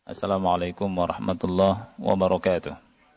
Assalamualaikum warahmatullahi wabarakatuh.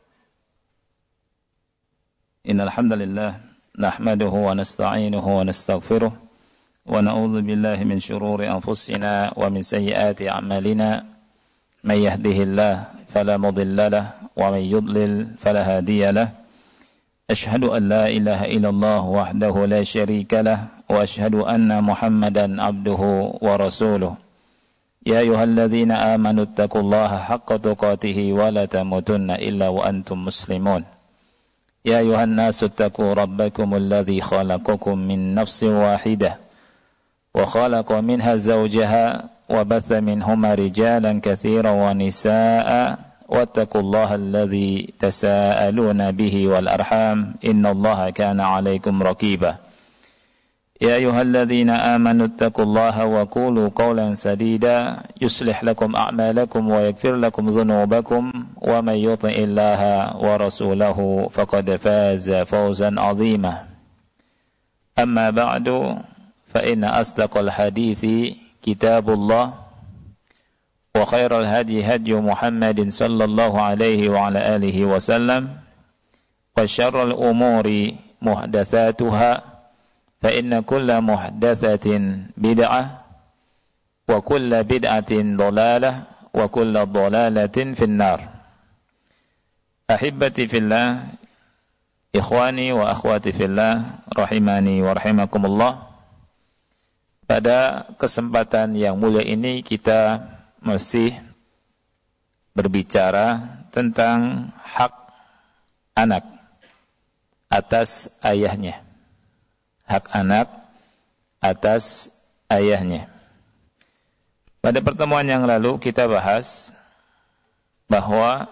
Innal hamdalillah nahmaduhu wa nasta'inuhu wa nastaghfiruh wa na'udzu billahi min shururi anfusina wa min sayyiati a'malina. May yahdihillahu fala mudilla lahu wa may yudlil fala hadiya lahu. Ashhadu an la ilaha illallah wahdahu la syarika lahu wa ashhadu anna Muhammadan abduhu wa rasuluh. Ya ayyuhalladzina amanu taqullaha haqqa tuqatih wa la tamutunna illa wa antum muslimun. Ya ayyuhan nasu taqu rabbakumul ladzi khalaqakum min nafsin wahidah wa khalaqa minha zawjaha wa batha minhuma rijalan katsiran wa nisaa'a wattaqullaha alladzi tasaaluna bihi wal arham innallaha kana 'alaikum raqiba. يا أيها الذين آمنوا اتقوا الله وقولوا قولا سديدا يصلح لكم أعمالكم ويغفر لكم ذنوبكم ومن يطع الله ورسوله فقد فاز فوزا عظيما. أما بعد فإن أصدق الحديث كتاب الله وخير الهدي هدي محمد صلى الله عليه وعلى آله وسلم وشر الأمور محدثاتها فإن كل محدثة بدعة وكل بدعة ضلالة وكل ضلالة في النار. أحبتي في الله إخواني وأخواتي في الله rahimani wa rahimakumullah. Pada kesempatan yang mulia ini kita masih berbicara tentang hak anak atas ayahnya. Hak anak atas ayahnya. Pada pertemuan yang lalu kita bahas bahwa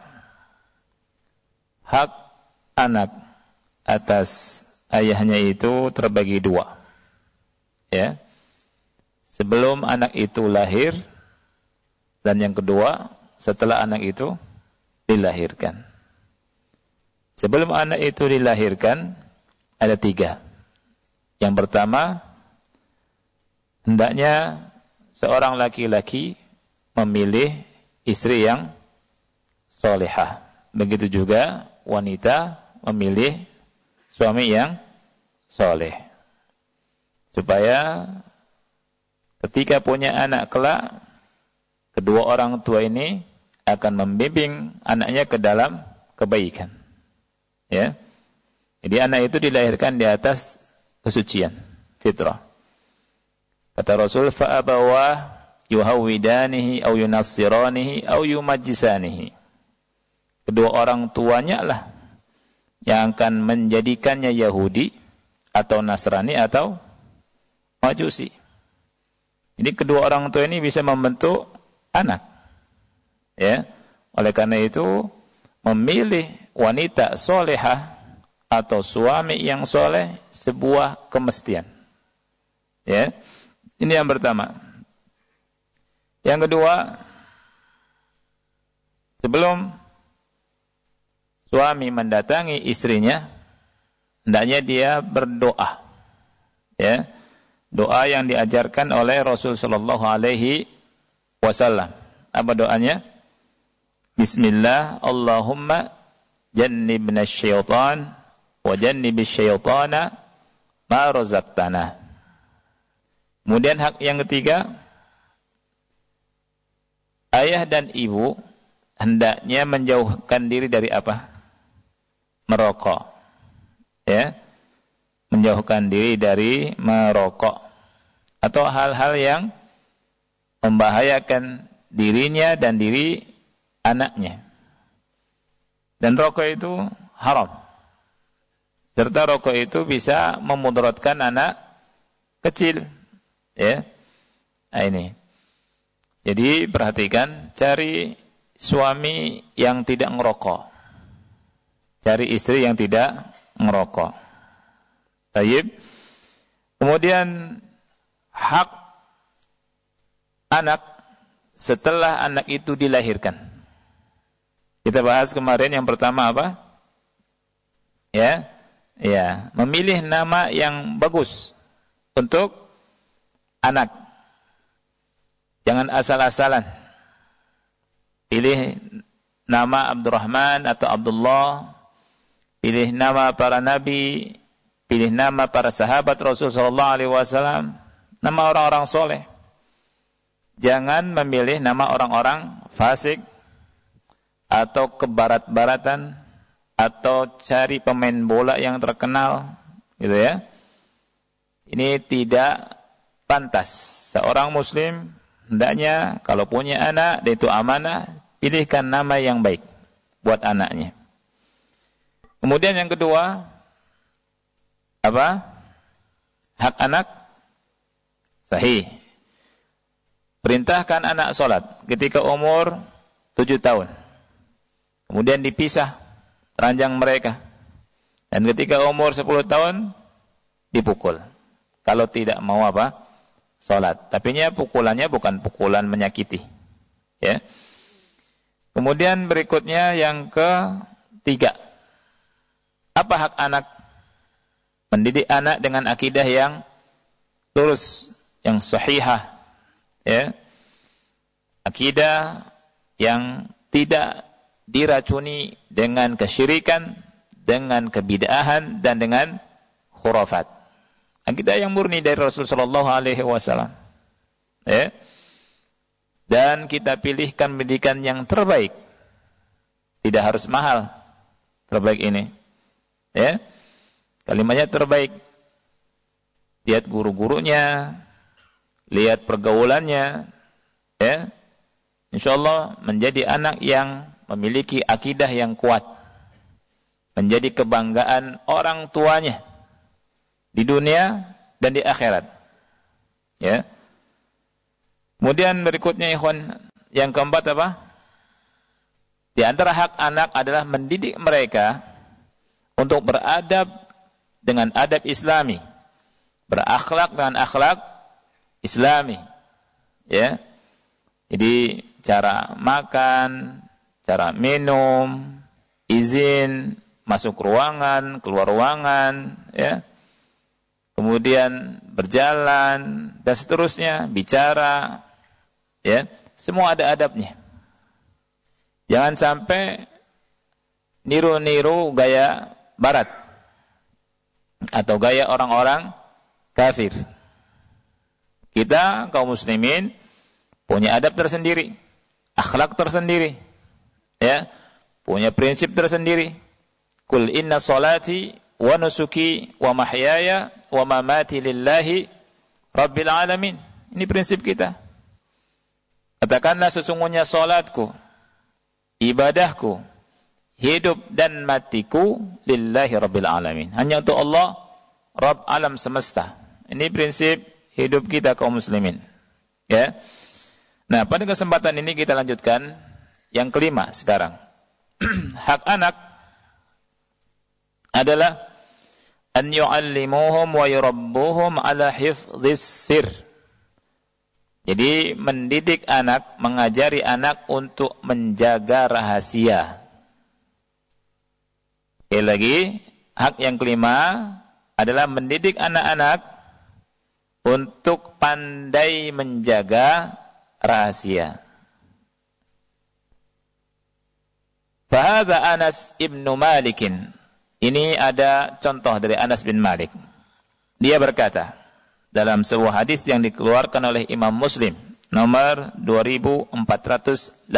hak anak atas ayahnya itu terbagi dua. Ya. Sebelum anak itu lahir, dan yang kedua setelah anak itu dilahirkan. Sebelum anak itu dilahirkan ada tiga. Yang pertama, hendaknya seorang laki-laki memilih istri yang solehah. Begitu juga wanita memilih suami yang soleh. Supaya ketika punya anak kelak, kedua orang tua ini akan membimbing anaknya ke dalam kebaikan. Ya. Jadi anak itu dilahirkan di atas kesucian, fitrah. Kata Rasul, فَأَبَوَاهُ يُهَوِّدَانِهِ أَوْ يُنَصِّرَانِهِ أَوْ يُمَجِّسَانِهِ. Kedua orang tuanya lah yang akan menjadikannya Yahudi atau Nasrani atau Majusi. Jadi kedua orang tua ini bisa membentuk anak. Ya. Oleh karena itu, memilih wanita solehah atau suami yang soleh sebuah kemestian. Ya. Ini yang pertama. Yang kedua, sebelum suami mendatangi istrinya, hendaknya dia berdoa. Ya. Doa yang diajarkan oleh Rasul sallallahu alaihi wasallam. Apa doanya? Bismillah, Allahumma jannibna syaitan wa jannibis syaitana ma razaqtana. Kemudian hak yang ketiga, ayah dan ibu hendaknya menjauhkan diri dari apa? Merokok. Ya. Menjauhkan diri dari merokok atau hal-hal yang membahayakan dirinya dan diri anaknya. Dan rokok itu haram. Serta rokok itu bisa memudaratkan anak kecil. Ya. Nah ini. Jadi perhatikan, cari suami yang tidak ngerokok. Cari istri yang tidak ngerokok. Baik. Kemudian hak anak setelah anak itu dilahirkan. Kita bahas kemarin yang pertama apa? Ya. Ya, memilih nama yang bagus untuk anak. Jangan asal-asalan. pilih nama Abdurrahman atau Abdullah, pilih nama para nabi, pilih nama para sahabat Rasulullah SAW, nama orang-orang soleh. Jangan memilih nama orang-orang fasik, atau kebarat-baratan, atau cari pemain bola yang terkenal, gitu ya. Ini tidak pantas. Seorang muslim hendaknya kalau punya anak, dan itu amanah, pilihkan nama yang baik buat anaknya. Kemudian yang kedua, apa? Hak anak sahih. Perintahkan anak sholat ketika umur 7 tahun. Kemudian dipisah ranjang mereka. Dan ketika umur 10 tahun dipukul. Kalau tidak mau apa? Sholat. Tapinya pukulannya bukan pukulan menyakiti. Ya. Kemudian berikutnya yang ketiga. Apa hak anak? Mendidik anak dengan akidah yang lurus, yang sahihah. Ya. Akidah yang tidak diracuni dengan kesyirikan, dengan kebid'ahan, dan dengan khurafat. Akidah yang murni dari Rasulullah SAW. Ya. Dan kita pilihkan pendidikan yang terbaik. Tidak harus mahal. Terbaik ini. Ya. Kalimatnya terbaik. Lihat guru-gurunya, lihat pergaulannya. Ya. InsyaAllah menjadi anak yang memiliki akidah yang kuat. Menjadi kebanggaan orang tuanya. Di dunia dan di akhirat. Ya. Kemudian berikutnya ikhwan, yang keempat apa? Di antara hak anak adalah mendidik mereka untuk beradab dengan adab Islami, berakhlak dengan akhlak Islami. Ya. Jadi cara makan, cara minum, izin masuk ruangan, keluar ruangan, ya. Kemudian berjalan dan seterusnya, bicara, ya, semua ada adabnya. Jangan sampai niru-niru gaya barat atau gaya orang-orang kafir. Kita kaum muslimin punya adab tersendiri, akhlak tersendiri, ya, punya prinsip tersendiri. Kul inna salati wa nusuki wa mahyaya wa mamati lillahi rabbil alamin. Ini prinsip kita. Katakanlah sesungguhnya salatku, ibadahku, hidup dan matiku lillahi rabbil alamin. Hanya untuk Allah, Rabb alam semesta. Ini prinsip hidup kita kaum muslimin. Ya. Nah, pada kesempatan ini kita lanjutkan yang kelima sekarang. Hak anak adalah an yu'allimuhum wa yurabbuhum ala hifdhis sir. Jadi mendidik anak, mengajari anak untuk menjaga rahasia. Sekali lagi, hak yang kelima adalah mendidik anak-anak untuk pandai menjaga rahasia. Fahadha Anas ibnu Malikin. Ini ada contoh dari Anas bin Malik. Dia berkata dalam sebuah hadis yang dikeluarkan oleh Imam Muslim nomor 2482.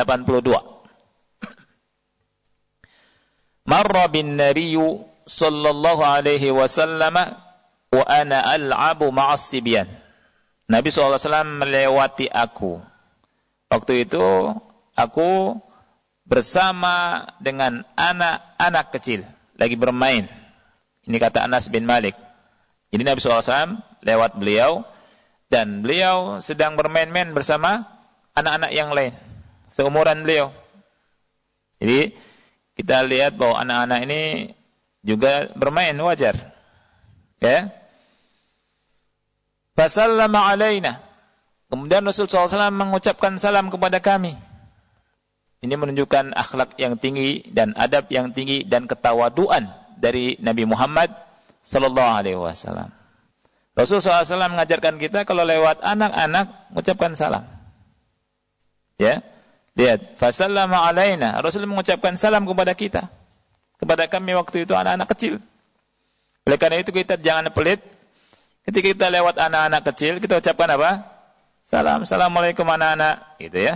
Marra bin nabiyyu sallallahu alaihi wasallam wa ana al'abu ma'as sibyan. Nabi SAW melewati aku. Waktu itu aku bersama dengan anak-anak kecil lagi bermain. Ini kata Anas bin Malik. Jadi Nabi SAW lewat beliau dan beliau sedang bermain-main bersama anak-anak yang lain seumuran beliau. Jadi kita lihat bahwa anak-anak ini juga bermain, wajar. Ya. Fasallama alaina. Kemudian Rasulullah SAW mengucapkan salam kepada kami. Ini menunjukkan akhlak yang tinggi dan adab yang tinggi dan ketawaduan dari Nabi Muhammad sallallahu alaihi wasallam. Rasulullah SAW mengajarkan kita kalau lewat anak-anak mengucapkan salam. Ya. Lihat, fasallama alaina. Rasul mengucapkan salam kepada kita. Kepada kami waktu itu anak-anak kecil. Oleh karena itu kita jangan pelit. Ketika kita lewat anak-anak kecil, kita ucapkan apa? Salam, assalamualaikum anak-anak. Gitu ya.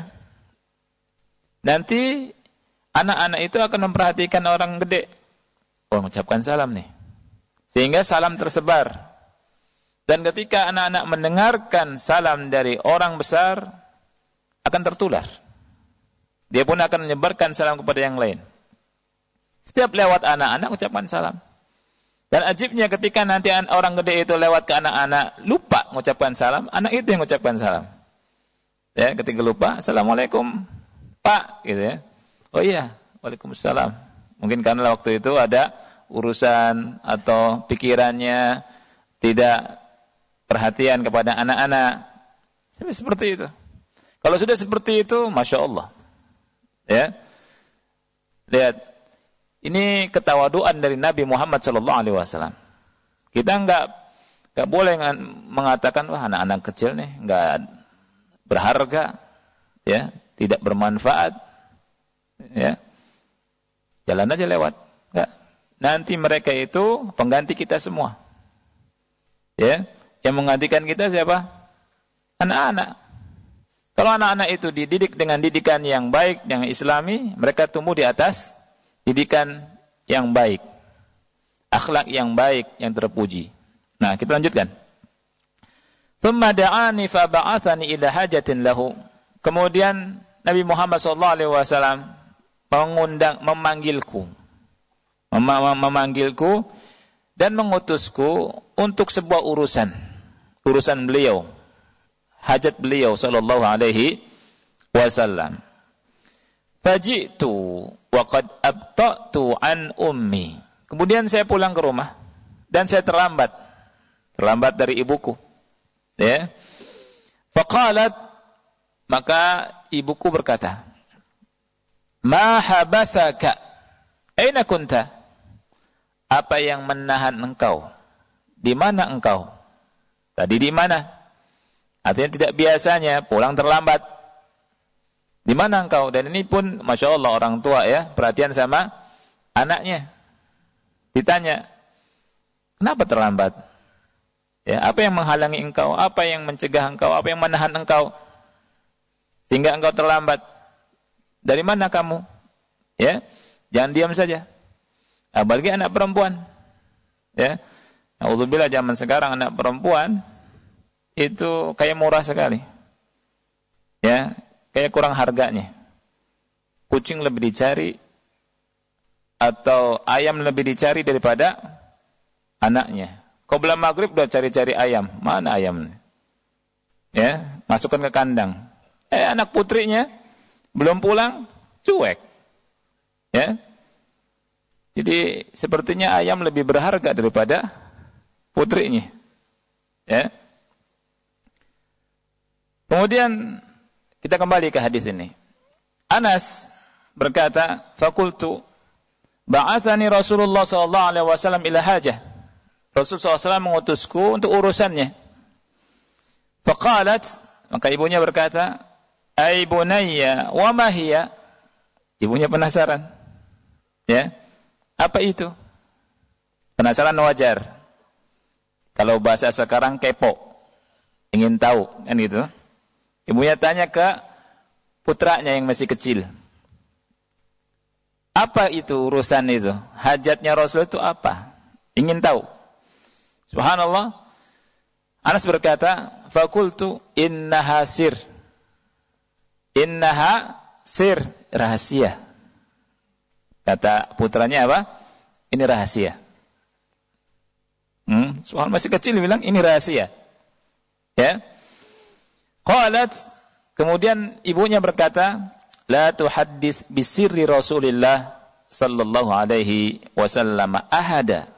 Nanti anak-anak itu akan memperhatikan orang gede. Oh, mengucapkan salam nih. Sehingga salam tersebar. Dan ketika anak-anak mendengarkan salam dari orang besar, akan tertular. Dia pun akan menyebarkan salam kepada yang lain. Setiap lewat anak-anak, ucapkan salam. Dan ajibnya ketika nanti orang gede itu lewat ke anak-anak, lupa mengucapkan salam, anak itu yang mengucapkan salam. Ya, ketika lupa, assalamualaikum, Pak, gitu ya. Oh iya, waalaikumsalam. Mungkin karena waktu itu ada urusan atau pikirannya tidak perhatian kepada anak-anak. Seperti itu. Kalau sudah seperti itu, Masya Allah. Ya, lihat, ini ketawaduan dari Nabi Muhammad SAW. Kita enggak boleh mengatakan wah anak-anak kecil nih enggak berharga, ya, tidak bermanfaat, ya, jalan aja lewat. Enggak. Nanti mereka itu pengganti kita semua, ya, yang menggantikan kita siapa? Anak-anak. Kalau anak-anak itu dididik dengan didikan yang baik, yang islami, mereka tumbuh di atas didikan yang baik. Akhlak yang baik, yang terpuji. Nah, kita lanjutkan. Thumma da'ani fa ba'athani ila hajatin lahu. Kemudian Nabi Muhammad SAW memanggilku dan mengutusku untuk sebuah urusan beliau. Hajat beliau sallallahu alaihi wasallam. Faji'tu wa qad abta'tu an ummi. Kemudian saya pulang ke rumah dan saya terlambat dari ibuku. Ya. Faqalat, maka ibuku berkata, "Ma habasaka? Aina kunta?" Apa yang menahan engkau? Di mana engkau? Tadi di mana? Artinya tidak biasanya pulang terlambat. Di mana engkau? Dan ini pun Masya Allah orang tua ya, perhatian sama anaknya. Ditanya, kenapa terlambat? Ya, apa yang menghalangi engkau? Apa yang mencegah engkau? Apa yang menahan engkau? Sehingga engkau terlambat. Dari mana kamu? Ya, jangan diam saja. Apalagi anak perempuan. Ya, Alhamdulillah zaman sekarang anak perempuan itu kayak murah sekali. Ya, kayak kurang harganya. Kucing lebih dicari atau ayam lebih dicari daripada anaknya. Kau belum maghrib udah cari-cari ayam. Mana ayamnya? Ya, masukkan ke kandang. Anak putrinya belum pulang, cuek. Ya. Jadi sepertinya ayam lebih berharga daripada putrinya. Ya. Kemudian kita kembali ke hadis ini. Anas berkata, "Fakultu ba'athani Rasulullah sallallahu alaihi wasallam ila hajah." Rasul SAW mengutusku untuk urusannya. Faqalat, maka ibunya berkata, "Ai bunayya, wa ma hiya?" Ibunya penasaran. Ya. Apa itu? Penasaran wajar. Kalau bahasa sekarang kepo. Ingin tahu, kan gitu. Ibunya tanya ke putranya yang masih kecil. Apa itu urusan itu? Hajatnya Rasul itu apa? Ingin tahu. Subhanallah. Anas berkata, "Fakultu innaha sir." Innaha sir, rahasia. Kata putranya apa? Ini rahasia. Subhanallah, masih kecil bilang ini rahasia. Ya. Qalat, kemudian ibunya berkata, "La tuhaddits bisirri Rasulillah sallallahu alaihi wasallam ahada."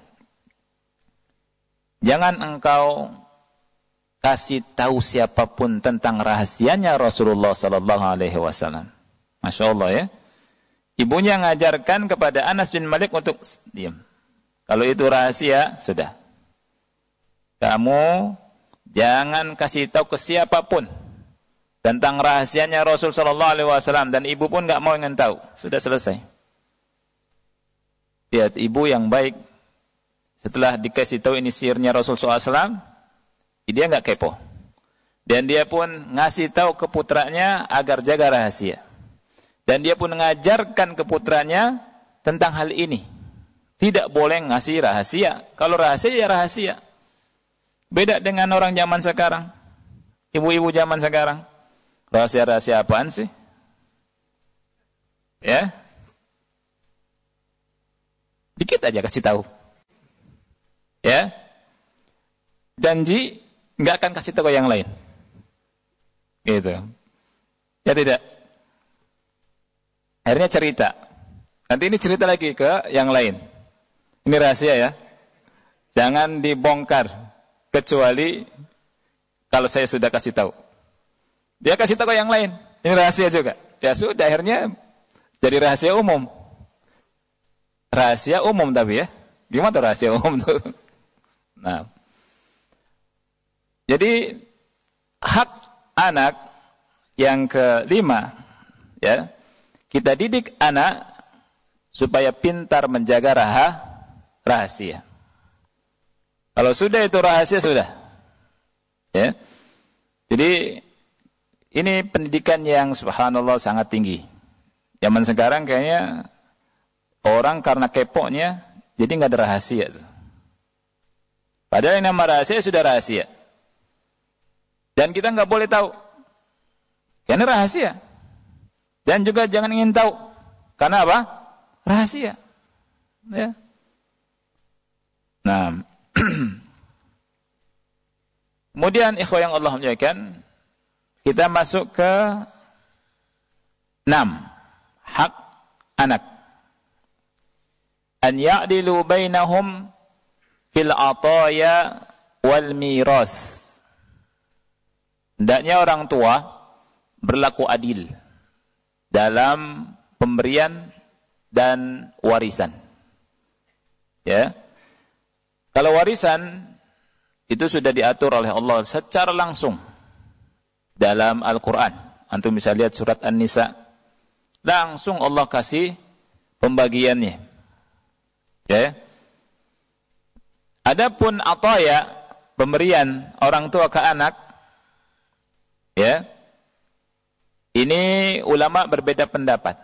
Jangan engkau kasih tahu siapapun tentang rahasianya Rasulullah sallallahu alaihi wasallam. Masya Allah ya. Ibunya mengajarkan kepada Anas bin Malik untuk diam. Kalau itu rahasia, sudah. Kamu jangan kasih tahu ke siapapun. tentang rahasianya Rasul sallallahu alaihi wasallam dan ibu pun enggak mau ingin tahu. Sudah selesai. Lihat ibu yang baik setelah dikasih tahu ini sihirnya Rasul sallallahu alaihi wasallam, dia enggak kepo. Dan dia pun ngasih tahu ke putranya agar jaga rahasia. Dan dia pun mengajarkan ke putranya tentang hal ini. Tidak boleh ngasih rahasia. Kalau rahasia ya rahasia. Beda dengan orang zaman sekarang. Ibu-ibu zaman sekarang. Rahasia-rahasia apaan sih? Ya. Dikit aja kasih tahu. Ya. Janji enggak akan kasih tahu yang lain. Gitu. Ya tidak. Akhirnya cerita. Nanti ini cerita lagi ke yang lain. Ini rahasia ya. Jangan dibongkar. Kecuali kalau saya sudah kasih tahu. Dia kasih tahu ke yang lain. Ini rahasia juga. Ya sudah, akhirnya jadi rahasia umum. Rahasia umum tapi ya. Gimana tuh rahasia umum tuh? Nah. Jadi hak anak yang kelima, ya. Kita didik anak supaya pintar menjaga rahasia. Kalau sudah itu rahasia sudah. Ya. Jadi ini pendidikan yang subhanallah sangat tinggi. Zaman sekarang kayaknya orang karena keponya jadi nggak ada rahasia. Padahal yang nama rahasia sudah rahasia. Dan kita nggak boleh tahu. Karena rahasia. Dan juga jangan ingin tahu. Karena apa? Rahasia. Ya. Nah. Kemudian ikhwah yang Allah muliakan, kita masuk ke 6. Hak anak. An ya'dilu bainahum fil ataya wal miras. Hendaknya orang tua berlaku adil dalam pemberian dan warisan. Ya. Kalau warisan itu sudah diatur oleh Allah secara langsung dalam Al-Qur'an. Antum bisa lihat surat An-Nisa. Langsung Allah kasih pembagiannya. Ya. Adapun ataya, pemberian orang tua ke anak, ya. Ini ulama berbeda pendapat.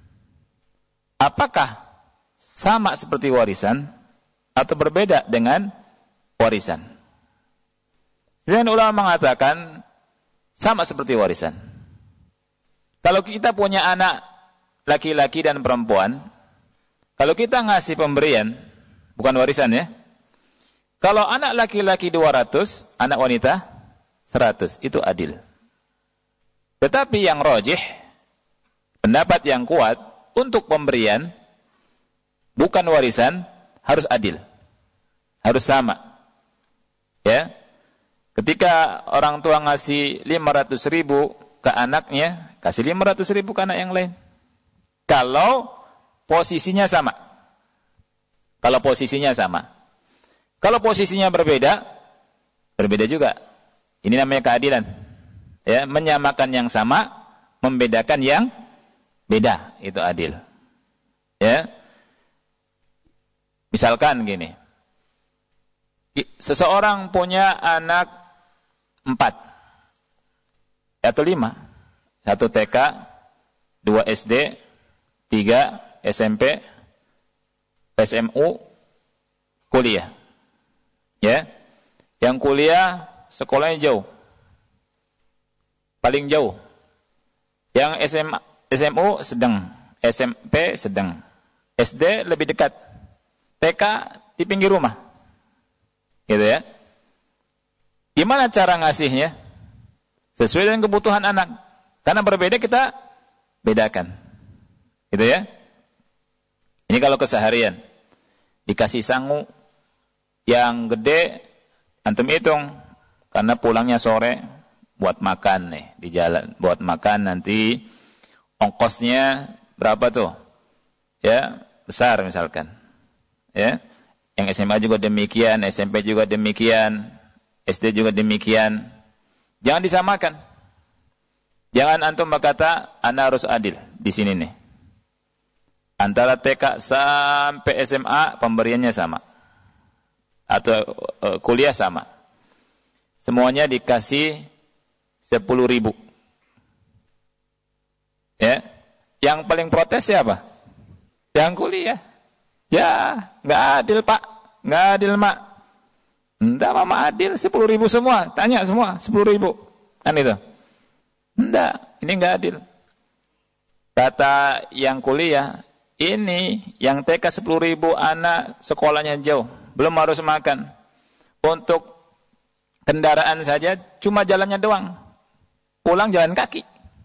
Apakah sama seperti warisan atau berbeda dengan warisan? Sebagian ulama mengatakan sama seperti warisan. Kalau kita punya anak laki-laki dan perempuan, kalau kita ngasih pemberian, bukan warisan ya. Kalau anak laki-laki 200, anak wanita 100, itu adil. Tetapi yang rajih, pendapat yang kuat, untuk pemberian, bukan warisan, harus adil. Harus sama. Ya. Ketika orang tua ngasih 500.000 ke anaknya, kasih 500.000 ke anak yang lain. Kalau posisinya sama. Kalau posisinya sama. Kalau posisinya berbeda, berbeda juga. Ini namanya keadilan. Ya, menyamakan yang sama, membedakan yang beda, itu adil. Ya. Misalkan gini. Seseorang punya anak 4 atau 5. 1 TK, 2 SD, 3 SMP, SMU, kuliah. Ya. Yang kuliah sekolahnya jauh. Paling jauh. Yang SMU sedang, SMP sedang, SD lebih dekat, TK di pinggir rumah. Gitu ya. Gimana cara ngasihnya? Sesuai dengan kebutuhan anak. Karena berbeda kita bedakan. Gitu ya. Ini kalau keseharian. Dikasih sangu yang gede, antum hitung. Karena pulangnya sore, buat makan nih di jalan, buat makan nanti ongkosnya berapa tuh? Ya, besar misalkan. Ya. Yang SMA juga demikian, SMP juga demikian, SD juga demikian. Jangan disamakan. Jangan antum berkata, ana harus adil di sini nih. Antara TK sampai SMA pemberiannya sama. Atau kuliah sama. Semuanya dikasih 10.000. Ya. Yang paling protes siapa? Yang kuliah. Ya, nggak adil Pak. Nggak adil Mak. Enggak Mama adil, 10.000 semua. Tanya semua, 10.000. Kan itu. Enggak, ini enggak adil. Kata yang kuliah, ini yang TK 10.000 anak sekolahnya jauh, belum harus makan. Untuk kendaraan saja cuma jalannya doang. Pulang jalan kaki.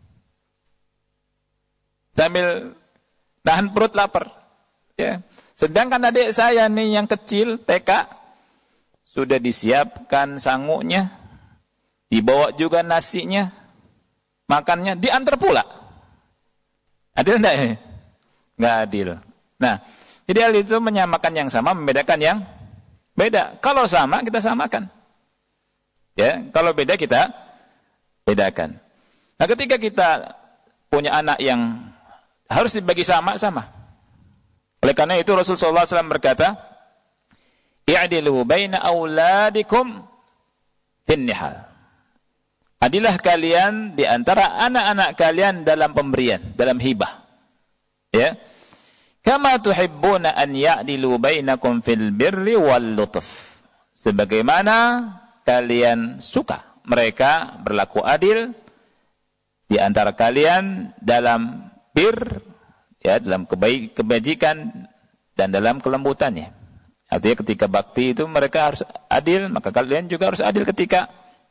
Sambil nahan perut lapar. Ya. Sedangkan adik saya nih yang kecil TK sudah disiapkan sanguknya, dibawa juga nasinya, makannya, diantar pula. Adil enggak ya? Enggak adil. Nah, jadi hal itu menyamakan yang sama, membedakan yang beda. Kalau sama, kita samakan. Ya, kalau beda kita bedakan. Nah, ketika kita punya anak yang harus dibagi sama-sama. Oleh karena itu Rasulullah SAW berkata, i'dilu baina auladikum finnihal. Adilah kalian di antara anak-anak kalian dalam pemberian, dalam hibah. Ya. Kama tuhibbuna an ya'dilu bainakum fil birri wal lutf. Sebagaimana kalian suka mereka berlaku adil di antara kalian dalam bir, ya, dalam kebajikan dan dalam kelembutannya. Artinya ketika bakti itu mereka harus adil, maka kalian juga harus adil ketika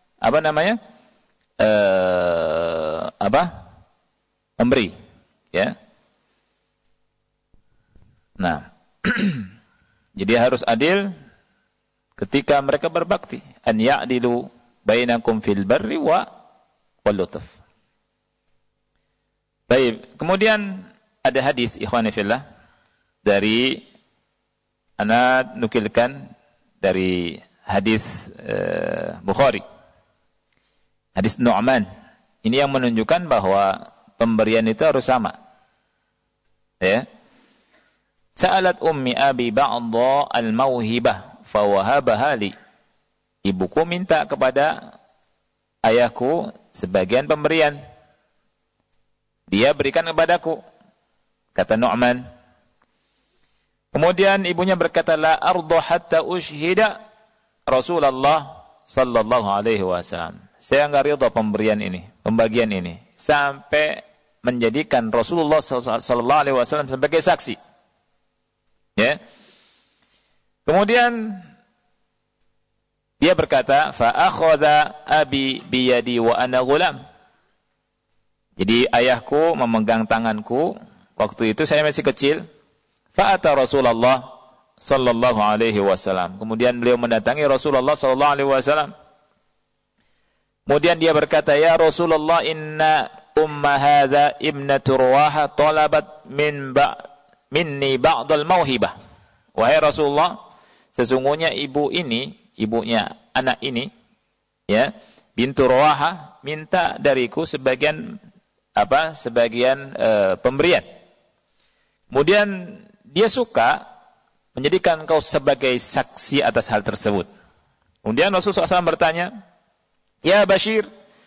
memberi, ya. Nah, jadi harus adil ketika mereka berbakti. An ya'dilu bainakum fil barri wal lutf. Baik, kemudian ada hadis ikhwani fillah dari ana nukilkan dari hadis Bukhari. Hadis Nu'man. Ini yang menunjukkan bahwa pemberian itu harus sama. Ya. Sa'alat ummi abi ba'dha al-mauhibah fawahabaha li. Ibuku minta kepada ayahku sebagian pemberian. Dia berikan kepadaku. Kata Nu'man. Kemudian ibunya berkata, la ardu hatta ushhida Rasulullah sallallahu alaihi wasallam. Saya enggak ridha pemberian ini, pembagian ini, sampai menjadikan Rasulullah sallallahu alaihi wasallam sebagai saksi. Ya. Kemudian dia berkata, fa akhadha abi bi yadi wa ana ghulam. Jadi ayahku memegang tanganku, waktu itu saya masih kecil. Fa'ata Rasulullah sallallahu alaihi wasallam. Kemudian beliau mendatangi Rasulullah sallallahu alaihi wasallam. Kemudian dia berkata, "Ya Rasulullah, inna umma hadza ibnatu Ruwaha talabat minni ba'dal mauhibah." Wahai Rasulullah, sesungguhnya ibu ini, ibunya anak ini, ya, bintu Ruwaha minta dariku sebagian pemberian. Kemudian dia suka menjadikan kau sebagai saksi atas hal tersebut. Kemudian Rasulullah SAW bertanya, Ya Bashir,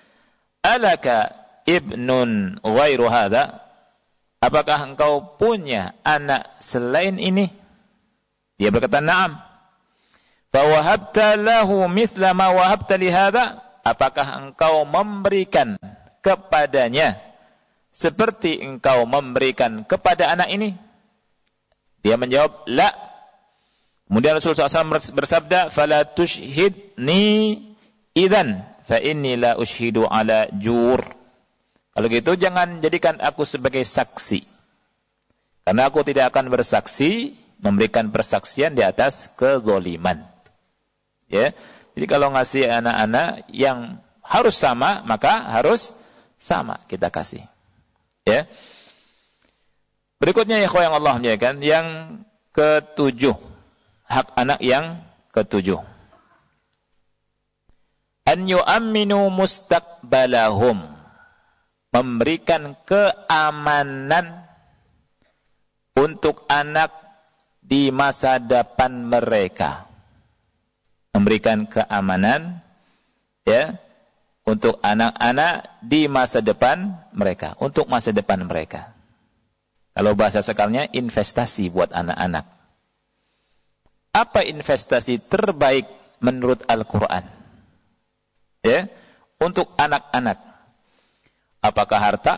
alaka ibnun ghairu hadha? Apakah engkau punya anak selain ini? Dia berkata, Naam. Fawahabta lahu mithla ma wahabta li hadha? Apakah engkau memberikan kepadanya seperti engkau memberikan kepada anak ini? Dia menjawab, la. Kemudian Rasulullah SAW bersabda, fala tushhidni idzan fa inni la ushhidu ala jur. Kalau gitu jangan jadikan aku sebagai saksi. Karena aku tidak akan bersaksi memberikan persaksian di atas kezaliman. Ya. Jadi kalau ngasih anak-anak yang harus sama, maka harus sama kita kasih. Ya. Berikutnya ya yang Allah muliakan, yang ketujuh, hak anak yang ketujuh. An yu'amminu mustaqbalahum. memberikan keamanan untuk anak di masa depan mereka. Memberikan keamanan ya untuk anak-anak di masa depan mereka, untuk masa depan mereka. Kalau bahasa sekarangnya investasi buat anak-anak. Apa investasi terbaik menurut Al-Qur'an? Ya, untuk anak-anak. Apakah harta?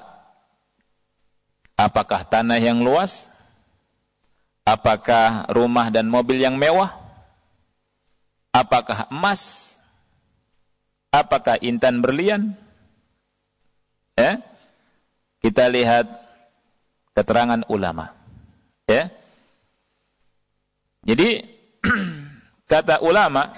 Apakah tanah yang luas? Apakah rumah dan mobil yang mewah? Apakah emas? Apakah intan berlian? Ya? Kita lihat keterangan ulama. Ya? Jadi kata ulama,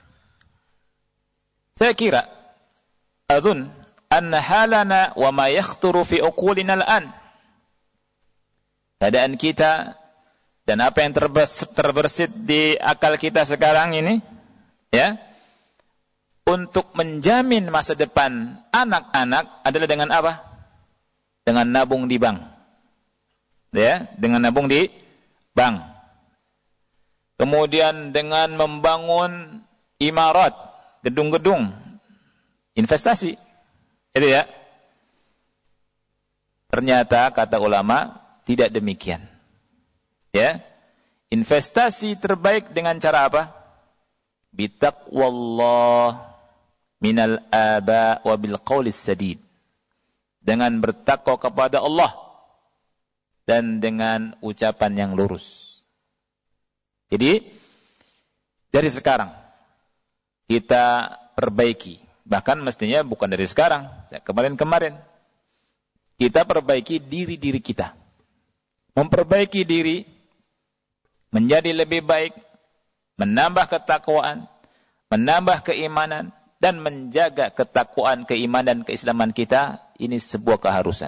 saya kira azun anna halana wa ma yakhturu fi uqulina al-an. Keadaan kita dan apa yang terbersit di akal kita sekarang ini, ya, untuk menjamin masa depan anak-anak adalah dengan apa? Dengan nabung di bank. Ya, dengan nabung di bank. Kemudian dengan membangun imarat, gedung-gedung, investasi. Itu ya. Ternyata kata ulama tidak demikian. Ya. Investasi terbaik dengan cara apa? Bitaqwallah minal aba wa bil qaulis sadid. Dengan bertakwa kepada Allah dan dengan ucapan yang lurus. Jadi dari sekarang kita perbaiki, bahkan mestinya bukan dari sekarang, kemarin-kemarin kita perbaiki diri-diri kita. Memperbaiki diri menjadi lebih baik, menambah ketakwaan, menambah keimanan dan menjaga ketakwaan, keimanan dan keislaman kita, ini sebuah keharusan.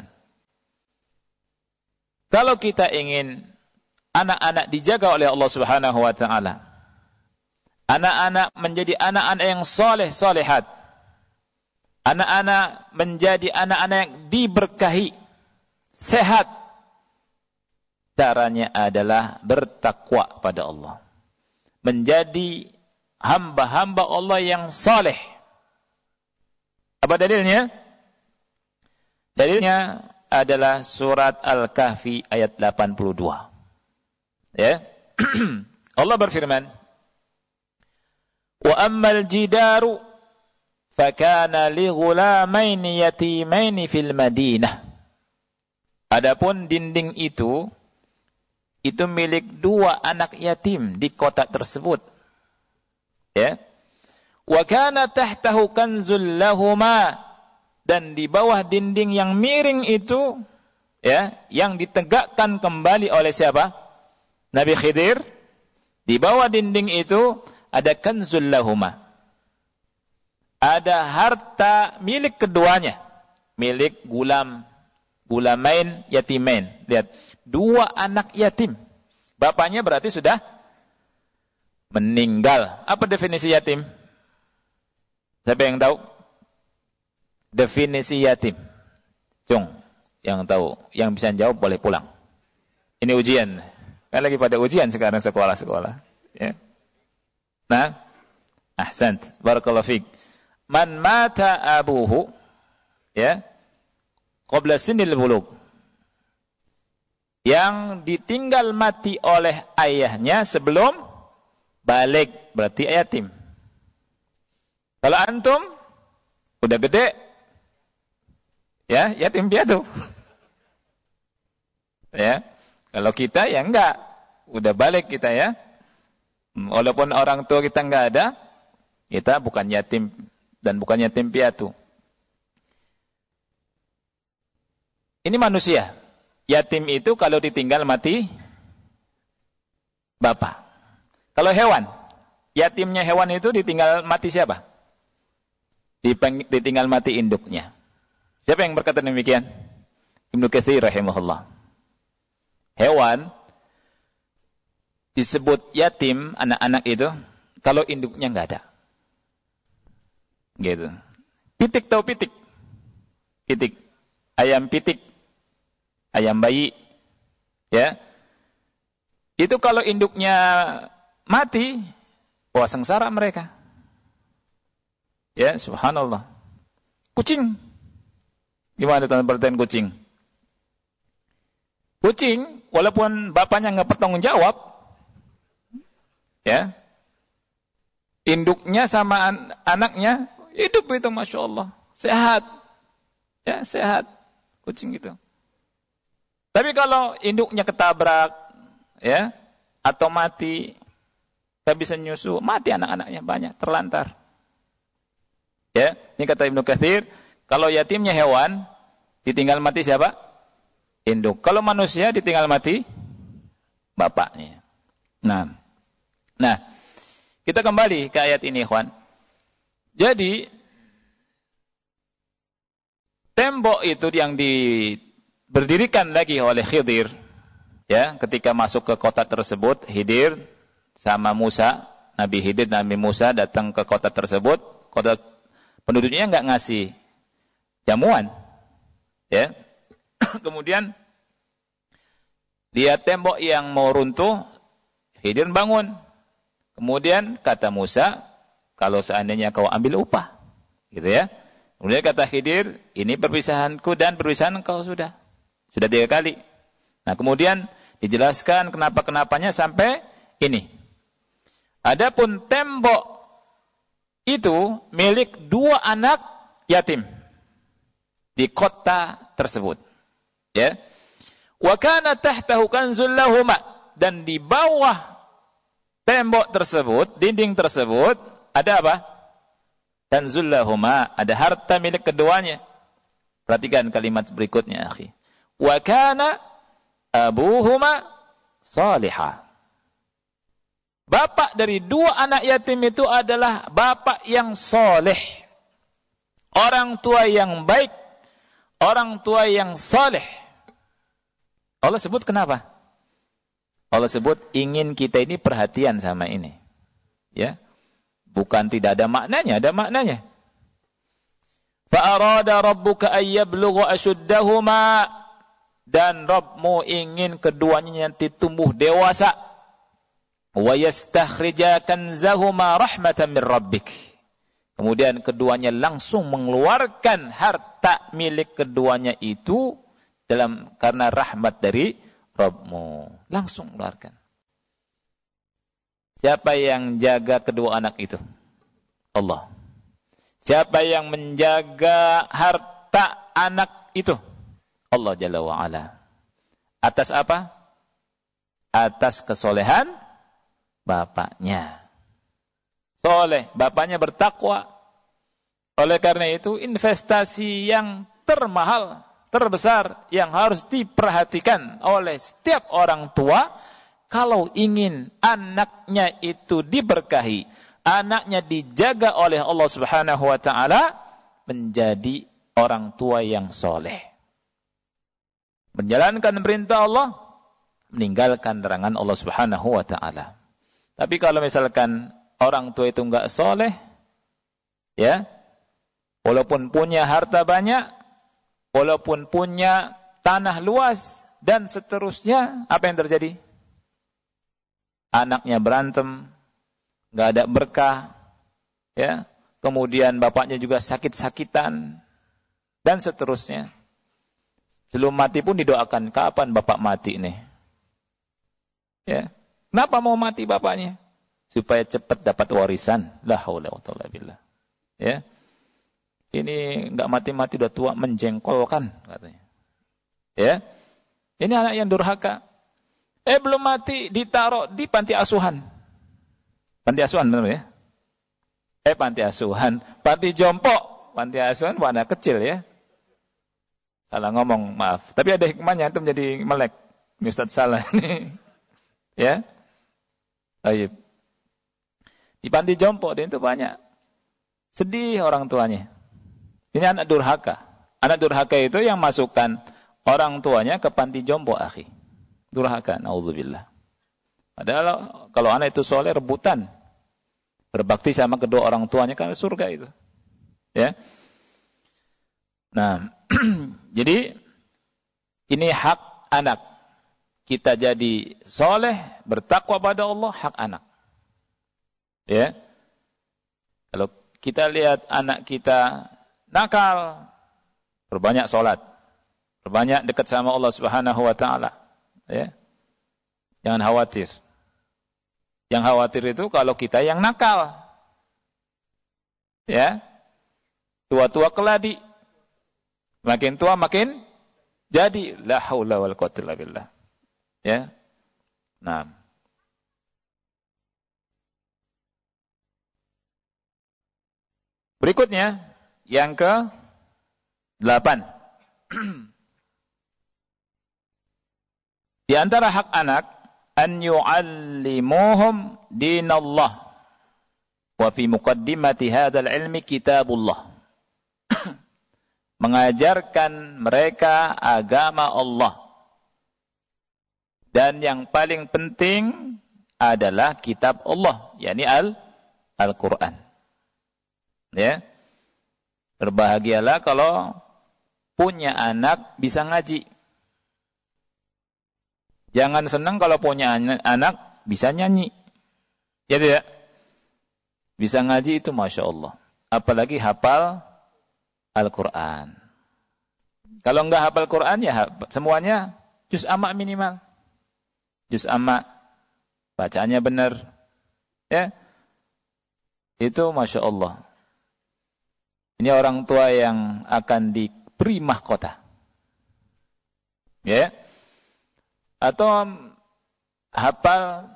Kalau kita ingin anak-anak dijaga oleh Allah Subhanahu wa taala, anak-anak menjadi anak-anak yang saleh salehat, anak-anak menjadi anak-anak yang diberkahi, sehat, caranya adalah bertakwa pada Allah, menjadi hamba-hamba Allah yang saleh. Apa dalilnya? Dalilnya adalah surat Al-Kahfi ayat 82. Ya. Allah berfirman, "Wa ammal jidaru fakana li ghulamaini yatimaini fil Madinah." Adapun dinding itu milik dua anak yatim di kota tersebut. Ya. Wa kana tahtahu kanzul lahuma, dan di bawah dinding yang miring itu, ya, yang ditegakkan kembali oleh siapa? Nabi Khidir. Di bawah dinding itu ada kanzul lahuma. Ada harta milik keduanya, milik gulamain yatimain. Lihat, dua anak yatim. Bapaknya berarti sudah meninggal. Apa definisi yatim? Siapa yang tahu? Definisi yatim. Cung, yang tahu, yang bisa jawab boleh pulang. Ini ujian. Kan lagi pada ujian sekarang sekolah-sekolah. Ya. Nah, ahsant. Barakallahu fiik. Man mata abuhu, ya, qabla sinil bulugh. Yang ditinggal mati oleh ayahnya sebelum balik, berarti yatim. Kalau antum udah gede, ya, yatim piatu. Ya. Kalau kita ya enggak, udah balik kita ya. Walaupun orang tua kita enggak ada, kita bukan yatim dan bukan yatim piatu. Ini manusia. Yatim itu kalau ditinggal mati bapak. Kalau hewan, yatimnya hewan itu ditinggal mati siapa? Ditinggal mati induknya. Siapa yang berkata demikian? Ibnu Katsir rahimahullah. Hewan disebut yatim, anak-anak itu, kalau induknya enggak ada. Gitu. Pitik tahu pitik? Pitik. ayam pitik, ayam bayi, ya. Itu kalau induknya mati, wah sengsara mereka. Ya, subhanallah. Kucing. Gimana pengertian kucing? Kucing, walaupun bapaknya nggak bertanggung jawab, ya, induknya sama anaknya hidup itu, masya Allah, sehat, ya sehat, kucing gitu. Tapi kalau induknya ketabrak, ya, atau mati, nggak bisa nyusu, mati anak-anaknya banyak, terlantar. Ya, ini kata Ibnu Katsir, kalau yatimnya hewan, ditinggal mati siapa? Induk. Kalau manusia ditinggal mati bapaknya. Nah, kita kembali ke ayat ini, ikhwan. Jadi tembok itu yang berdirikan lagi oleh Khidir, ya, ketika masuk ke kota tersebut, Khidir sama Musa, Nabi Khidir, Nabi Musa datang ke kota tersebut, kota penduduknya enggak ngasih jamuan, ya. Kemudian lihat tembok yang mau runtuh, Khidir bangun. Kemudian kata Musa, kalau seandainya kau ambil upah, gitu ya. Kemudian kata Khidir, ini perpisahanku dan perpisahan kau sudah 3 kali. Nah, kemudian dijelaskan kenapa-kenapanya sampai ini. Adapun tembok itu milik 2 anak yatim di kota tersebut. Ya. Wa kana tahtahu kanzul lahuma, dan di bawah tembok tersebut, dinding tersebut ada apa? Kanzul lahuma, ada harta milik keduanya. Perhatikan kalimat berikutnya, akhi. Wa kana abuhuma salihah. Bapak dari 2 anak yatim itu adalah bapak yang soleh. Orang tua yang baik, orang tua yang soleh. Allah sebut kenapa? Allah sebut ingin kita ini perhatian sama ini. Ya. Bukan tidak ada maknanya, ada maknanya. Fa arada rabbuka ay yablugha ashuddahuma, dan Rabbmu ingin keduanya nanti tumbuh dewasa. Wa yastakhrija kanzahuma rahmatan min rabbik. Kemudian keduanya langsung mengeluarkan harta milik keduanya itu karena rahmat dari Rabbmu. Langsung mengeluarkan. Siapa yang jaga kedua anak itu? Allah. Siapa yang menjaga harta anak itu? Allah Jalla wa'ala. Atas apa? Atas kesolehan bapaknya. Soleh, bapaknya bertakwa. Oleh karena itu, investasi yang termahal, terbesar, yang harus diperhatikan oleh setiap orang tua, kalau ingin anaknya itu diberkahi, anaknya dijaga oleh Allah Subhanahu wa ta'ala, menjadi orang tua yang soleh. Menjalankan perintah Allah, meninggalkan larangan Allah Subhanahu wa ta'ala. Tapi kalau misalkan orang tua itu enggak soleh, ya, walaupun punya harta banyak, walaupun punya tanah luas, dan seterusnya, apa yang terjadi? Anaknya berantem, enggak ada berkah, ya, kemudian bapaknya juga sakit-sakitan, dan seterusnya. Sebelum mati pun didoakan, kapan bapak mati nih? Ya. Kenapa mau mati bapaknya? Supaya cepat dapat warisan. La haula wa quwwata illa billah. Ya. Ini enggak mati-mati udah tua, menjengkolkan katanya. Ya. Ini anak yang durhaka. Belum mati ditaruh di panti asuhan. Panti asuhan benar ya? Panti asuhan, panti jompo, panti asuhan buat anak kecil ya. Salah ngomong, maaf. Tapi ada hikmahnya, itu menjadi melek. Ustaz salah nih. Ya. Baik. Di panti jompo dia itu banyak. Sedih orang tuanya. Ini anak durhaka. Anak durhaka itu yang masukkan orang tuanya ke panti jompo, akhi. Durhaka, naudzubillah. Padahal kalau anak itu soleh, rebutan. Berbakti sama kedua orang tuanya, kan surga itu. Ya. Nah, Jadi ini hak anak. Kita jadi soleh, bertakwa pada Allah, hak anak. Ya. Kalau kita lihat anak kita nakal, perbanyak sholat, perbanyak dekat sama Allah Subhanahu wa taala. Ya. Jangan khawatir. Yang khawatir itu kalau kita yang nakal. Ya. Tua-tua keladi. Makin tua makin jadi. La haula wal quwwata illa billah. Ya. Nah. Berikutnya yang ke-8. Di antara hak anak an yu'allimuhum dinallah wa fi muqaddimati hadzal ilmi kitabullah. Mengajarkan mereka agama Allah. Dan yang paling penting adalah kitab Allah, yakni Al-Qur'an. Ya. Berbahagialah kalau punya anak bisa ngaji. Jangan senang kalau punya anak bisa nyanyi. Ya tidak? Bisa ngaji itu Masya Allah. Apalagi hafal Al-Quran. Kalau enggak hafal Quran ya semuanya juz amma minimal. Juz amma. Bacaannya benar. Ya. Itu Masya Allah. Ini orang tua yang akan diberi mahkota. Ya. Atau hafal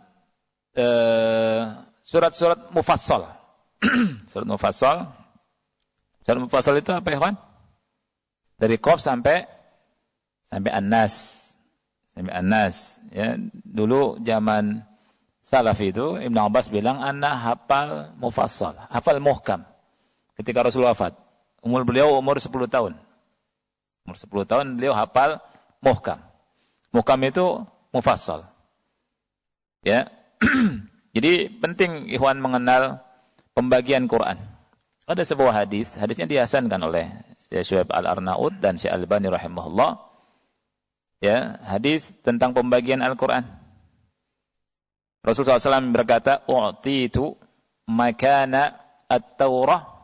surat-surat mufassal. Surat mufassal. Surat mufassal itu apa ya, kawan? Dari Qaf sampai An-Nas. Sampai An-Nas, ya. Dulu zaman salaf itu Ibnu Abbas bilang ana hafal mufassal, hafal muhkam. Ketika Rasul wafat, beliau umur 10 tahun. Umur 10 tahun beliau hafal muhkam. Muhkam itu mufassal. Ya. Jadi penting ikhwan mengenal pembagian Quran. Ada sebuah hadisnya dihasankan oleh Syekh Syuaib Al-Arnaud dan Syekh Al-Albani rahimahullah. Ya, hadis tentang pembagian Al-Quran. Rasulullah SAW berkata, "U'titu makana at-Taurah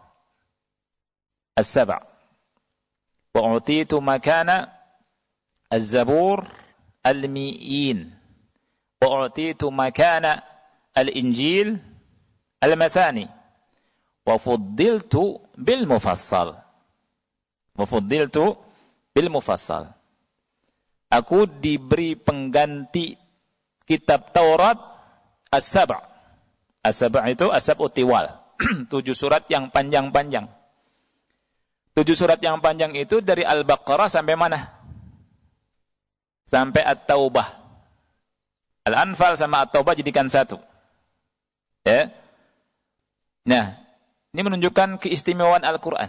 as-sab'. Wa u'titu makana az-Zabur al-mi'in. Wa u'titu makana al-Injil al-mathani. Wa fuddiltu bil mufassal." Wa fuddiltu bil mufassal. Aku diberi pengganti kitab Taurat as-sab'. As-sab' itu as-sab'u tiwal. 7 surat yang panjang-panjang. 7 surat yang panjang itu dari Al-Baqarah sampai mana? Sampai At-Taubah. Al-Anfal sama At-Taubah jadikan satu. Ya. Nah, ini menunjukkan keistimewaan Al-Quran.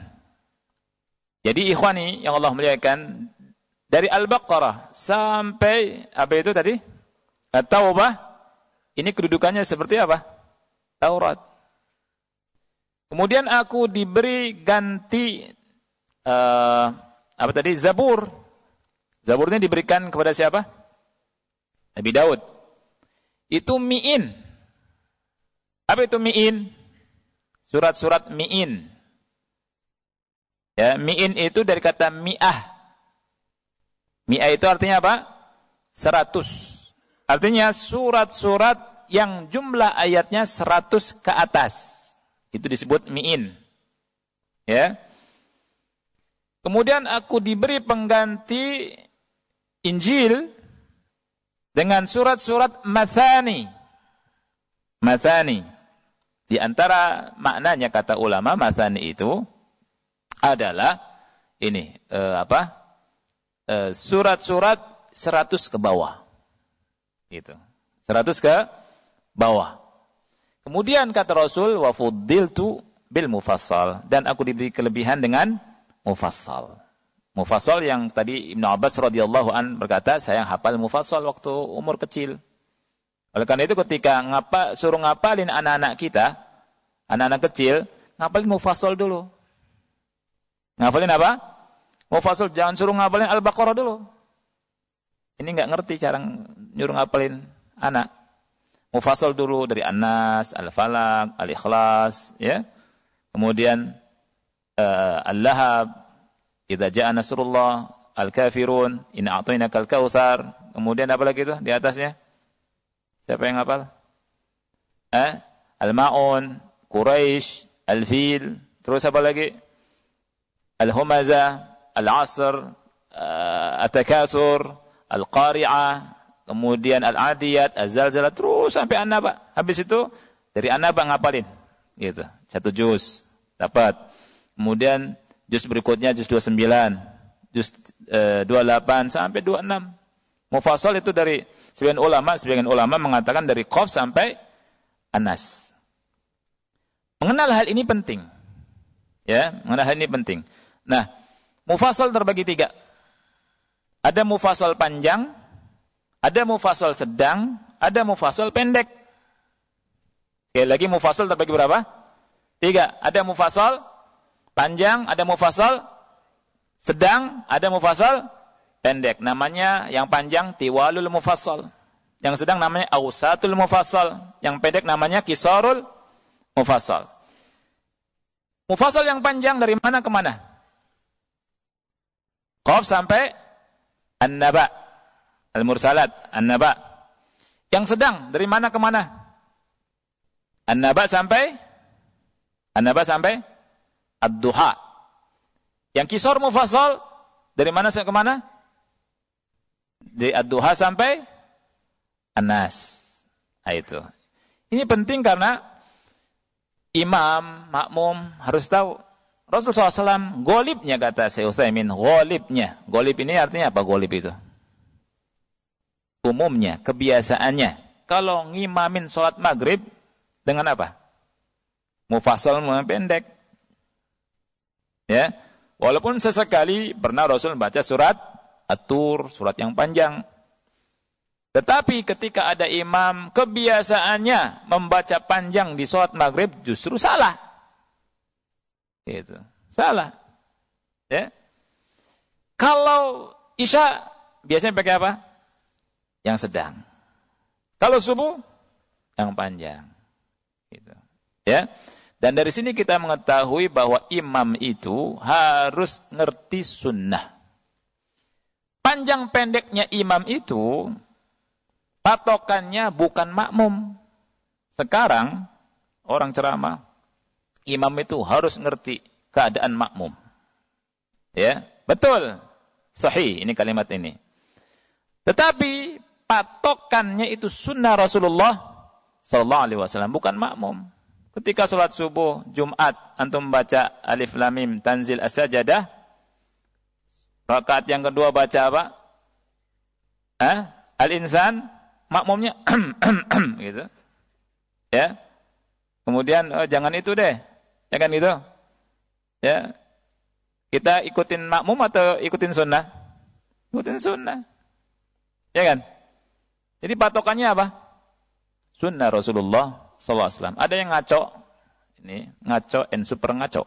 Jadi ikhwani yang Allah muliakan, dari Al-Baqarah sampai apa itu tadi? At-Taubah, ini kedudukannya seperti apa? Taurat. Kemudian aku diberi ganti apa tadi? Zabur. Zabur ini diberikan kepada siapa? Nabi Daud. Itu mi'in. Apa itu mi'in? Surat-surat mi'in. Ya, mi'in itu dari kata mi'ah. Mi'ah itu artinya apa? 100. Artinya surat-surat yang jumlah ayatnya 100 ke atas. Itu disebut mi'in. Ya. Kemudian aku diberi pengganti Injil dengan surat-surat mathani. Mathani. Di antara maknanya kata ulama mathani itu adalah ini surat-surat 100 ke bawah. Gitu. 100 ke bawah. Kemudian kata Rasul wa fuddiltu bil mufassal, dan aku diberi kelebihan dengan mufassal. Mufassal yang tadi Ibnu Abbas radhiyallahu an berkata, saya hafal mufassal waktu umur kecil. Oleh karena itu ketika suruh ngapalin anak-anak kita, anak-anak kecil, ngapalin mufassal dulu. Ngapalin apa? Mufassal jangan suruh ngapalin Al-Baqarah dulu. Ini enggak ngerti cara nyuruh ngapalin anak. Mufassal dulu dari An-Nas, Al-Falaq, Al-Ikhlas, ya. Kemudian Al-Lahab, Idza Jaa Nasrullah, Al-Kafirun, Inna A'tainakal Kautsar. Kemudian apa lagi itu di atasnya? Siapa yang hafal? Al-Ma'un, Quraisy, Al-Fil, terus apa lagi? Al-Humazah, Al-Asr, At-Takatsur, Al-Qari'ah, kemudian Al-Adiyat, Az-Zalzalah, terus sampai An-Naba. Habis itu dari An-Naba ngapalin. Gitu. 1 juz dapat. Kemudian juz berikutnya juz 29, juz 28 sampai 26. Mufassal itu dari sebagian ulama mengatakan dari Qaf sampai An-Nas. Mengenal hal ini penting. Ya, mengenal hal ini penting. Nah, mufassal terbagi 3. Ada mufassal panjang, ada mufassal sedang, ada mufassal pendek. Sekali lagi mufassal terbagi berapa? 3. Ada mufassal panjang, ada mufassal sedang, ada mufassal pendek. Namanya yang panjang tiwalul mufassal. Yang sedang namanya awsatul mufassal. Yang pendek namanya qisarul mufassal. Mufassal yang panjang dari mana ke mana? Qaf sampai An-Naba. Al-Mursalat, An-Naba. Yang sedang dari mana ke mana? An-Naba sampai Ad-Duha. Yang qisar mufassal dari mana ke mana? Dari Ad-Duha sampai An-Nas. Nah, itu. Ini penting karena imam, makmum harus tahu. Rasulullah SAW golibnya, kata Syekh Utsaimin, golibnya. Golib ini artinya apa golib itu? Umumnya, kebiasaannya. Kalau ngimamin sholat maghrib dengan apa? Mufassal pendek. Ya, walaupun sesekali pernah Rasul baca surat At-Tur, surat yang panjang. Tetapi ketika ada imam, kebiasaannya membaca panjang di sholat maghrib justru salah. Itu salah. Ya. Kalau Isya biasanya pakai apa? Yang sedang. Kalau subuh yang panjang. Gitu. Ya. Dan dari sini kita mengetahui bahwa imam itu harus ngerti sunnah. Panjang pendeknya imam itu patokannya bukan makmum. Sekarang orang ceramah, imam itu harus ngerti keadaan makmum. Ya, betul. Sahih ini kalimat ini. Tetapi patokannya itu sunnah Rasulullah sallallahu alaihi wasallam, bukan makmum. Ketika salat subuh Jumat antum baca Alif Lam Mim Tanzil As-Sajdah, rakaat yang kedua baca apa? Al-Insan, makmumnya gitu. Ya. Kemudian jangan itu deh. Ya kan gitu. Ya. Kita ikutin makmum atau ikutin sunnah? Ikutin sunnah. Ya kan? Jadi patokannya apa? Sunnah Rasulullah sallallahu alaihi wasallam. Ada yang ngaco. Ini ngaco and super ngaco.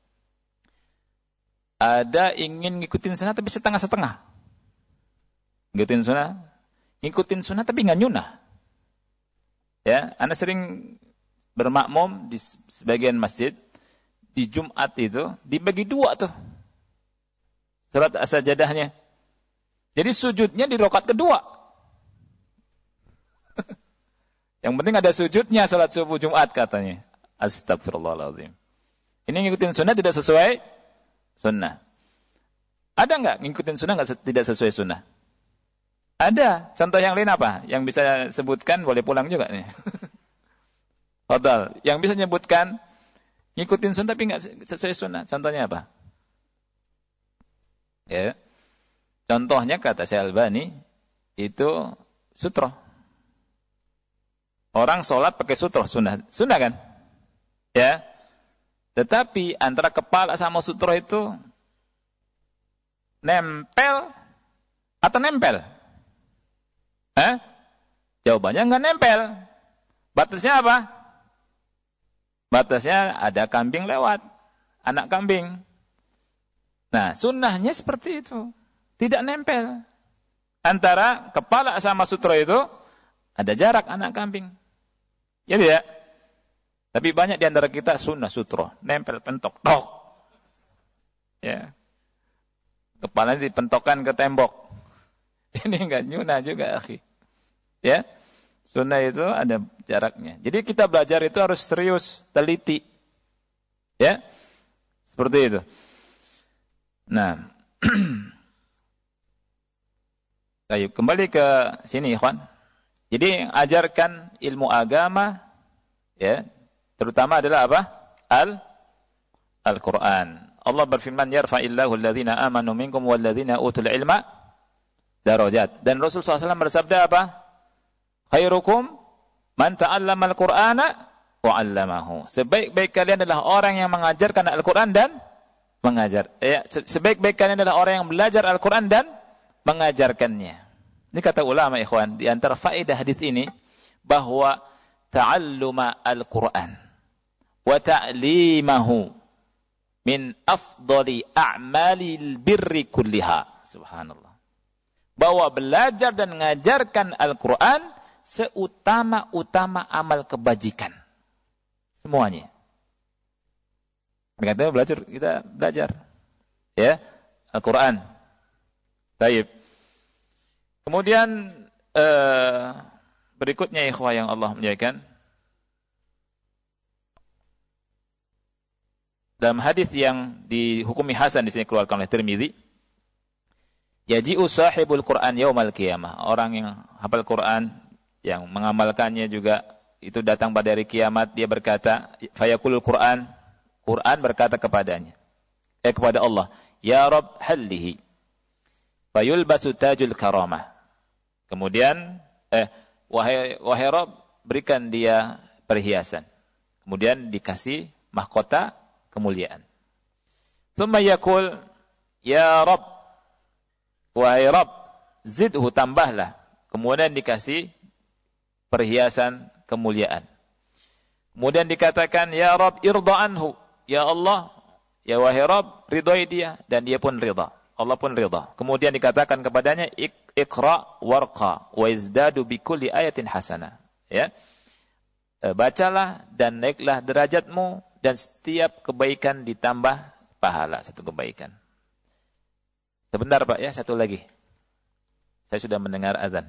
Ada ingin ngikutin sunnah tapi setengah-setengah. Ngikutin sunnah tapi nggak nyunah. Ya, Anda sering bermakmum di sebagian masjid di Jumat itu dibagi 2 tuh. Surat as-sajadahnya. Jadi sujudnya di rakaat kedua. Yang penting ada sujudnya salat subuh Jumat katanya. Astagfirullahaladzim. Ini ngikutin sunnah tidak sesuai sunnah. Ada nggak ngikutin sunnah nggak tidak sesuai sunnah? Ada. Contoh yang lain apa? Yang bisa sebutkan boleh pulang juga nih. Total. Yang bisa nyebutkan ngikutin sunnah tapi nggak sesuai sunnah. Contohnya apa? Ya. Contohnya kata Syekh Albani itu sutroh. Orang sholat pakai sutroh sunnah kan? Ya. Tetapi antara kepala sama sutroh itu nempel atau nempel? Jawabannya nggak nempel. Batasnya apa? Batasnya ada kambing lewat, anak kambing. Nah, sunnahnya seperti itu. Tidak nempel. Antara kepala sama sutra itu ada jarak anak kambing. Ya tidak? Tapi banyak di antara kita sunnah sutra, nempel pentok, tok. Ya. Kepalanya dipentokkan ke tembok. Ini enggak nyunah juga, akhi. Ya. Sunnah itu ada jaraknya. Jadi kita belajar itu harus serius, teliti. Ya. Seperti itu. Nah, ayo kembali ke sini, ikhwan. Jadi ajarkan ilmu agama, ya, terutama adalah apa? Al-Quran. Allah berfirman, yarfa'illahu alladhina amanu minkum walladhina utul ilma darajat. Dan Rasul SAW bersabda apa? Khairukum man ta'allama al-Qur'ana wa 'allamahu. Sebaik-baik kalian adalah orang yang mengajarkan Al-Quran dan mengajar. Sebaik-baik kalian adalah orang yang belajar Al-Quran dan mengajarkannya. Ini kata ulama, ikhwan, di antara faedah hadis ini bahwa ta'alluma Al-Quran wa ta'limahu min afdali a'malil birri kulliha. Subhanallah. Bahwa belajar dan mengajarkan Al-Quran seutama-utama amal kebajikan. Semuanya. Katanya kita belajar. Ya, Al-Quran. Baik. Kemudian berikutnya ikhwah yang Allah muliakan. Dalam hadis yang dihukumi hasan di sini keluarkan oleh Tirmizi, yaji'u sahibul Qur'an yaumal qiyamah. Orang yang hafal Quran, yang mengamalkannya juga itu datang pada hari kiamat, dia berkata, fayaqulul Quran berkata kepadanya, kepada Allah, ya Rabb hallihi fayulbasu tajul karamah. Kemudian wahai Rabb, berikan dia perhiasan. Kemudian dikasih mahkota kemuliaan. Tsumma yaqul ya Rabb, wahai Rabb, zidhu, tambahlah. Kemudian dikasih perhiasan kemuliaan. Kemudian dikatakan ya Rabb irda anhu, ya Allah, ya wahai Rabb, ridhai dia, dan dia pun ridha. Allah pun ridha. Kemudian dikatakan kepadanya iqra warqa wa izdadu bi kulli ayatin hasanah. Ya. Bacalah dan naiklah derajatmu, dan setiap kebaikan ditambah pahala satu kebaikan. Sebentar Pak ya, satu lagi. Saya sudah mendengar azan.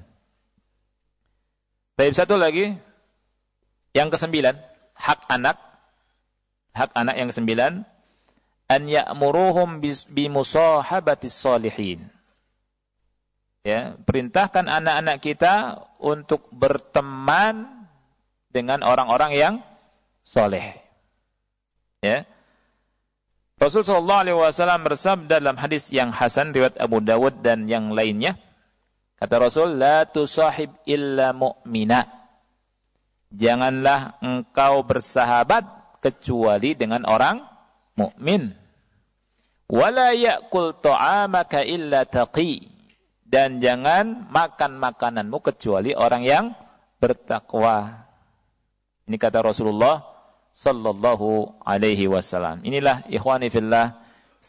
Baik, satu lagi. Yang ke-9, hak anak. Hak anak yang ke-9, an ya'muruhum bi musahabatis shalihin. Ya, perintahkan anak-anak kita untuk berteman dengan orang-orang yang soleh. Ya. Rasul sallallahu alaihi wasallam bersabda dalam hadis yang hasan riwayat Abu Dawud dan yang lainnya, kata Rasul, la tusahib illa mu'mina. Janganlah engkau bersahabat kecuali dengan orang mukmin. Wala ya'kul ta'amaka illa taqi. Dan jangan makan makananmu kecuali orang yang bertakwa. Ini kata Rasulullah sallallahu alaihi wasallam. Inilah ikhwani fillah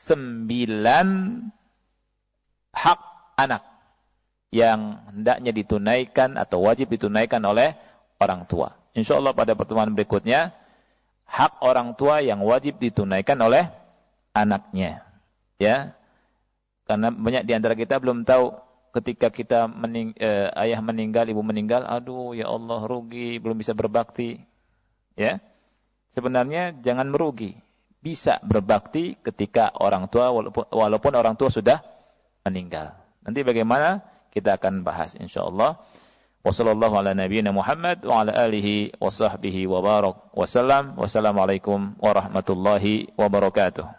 9 hak anak yang hendaknya ditunaikan atau wajib ditunaikan oleh orang tua. Insyaallah pada pertemuan berikutnya, hak orang tua yang wajib ditunaikan oleh anaknya. Ya. Karena banyak di antara kita belum tahu ketika kita ayah meninggal, ibu meninggal, aduh ya Allah rugi, belum bisa berbakti. Ya. Sebenarnya jangan merugi. Bisa berbakti ketika orang tua walaupun orang tua sudah meninggal. Nanti bagaimana kita akan bahas insyaallah. Wassallallahu ala nabiyyina Muhammad wa ala alihi wa sahbihi wa barak wa sallam. Wassalamualaikum warahmatullahi wabarakatuh.